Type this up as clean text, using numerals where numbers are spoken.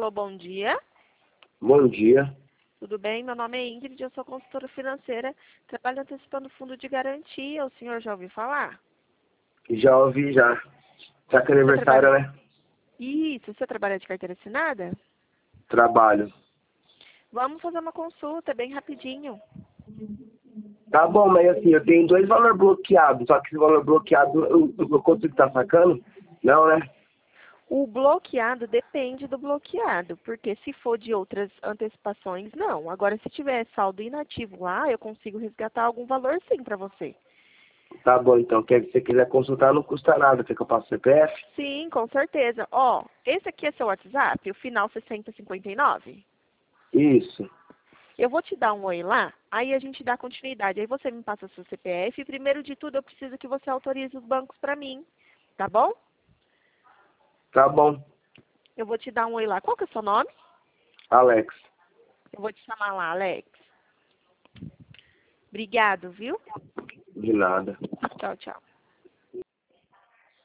Alô, bom dia. Bom dia. Tudo bem? Meu nome é Ingrid, eu sou consultora financeira, trabalho antecipando fundo de garantia. O senhor já ouviu falar? Já ouvi, já. Tá que é aniversário, né? Isso, você trabalha de carteira assinada? Trabalho. Vamos fazer uma consulta bem rapidinho. Tá bom, mas assim, eu tenho 2 valores bloqueados, só que esse valor bloqueado eu consigo estar sacando? Não, né? O bloqueado depende do bloqueado, porque se for de outras antecipações, não. Agora, se tiver saldo inativo lá, eu consigo resgatar algum valor sim para você. Tá bom, então. Se você quiser consultar, não custa nada. Quer que eu passe o CPF? Sim, com certeza. Ó, esse aqui é seu WhatsApp, o final 6059? Isso. Eu vou te dar um oi lá, aí a gente dá continuidade. Aí você me passa seu CPF e, primeiro de tudo, eu preciso que você autorize os bancos para mim, tá bom? Tá bom. Eu vou te dar um oi lá. Qual que é o seu nome? Alex. Eu vou te chamar lá, Alex. Obrigado, viu? De nada. Tchau, tchau.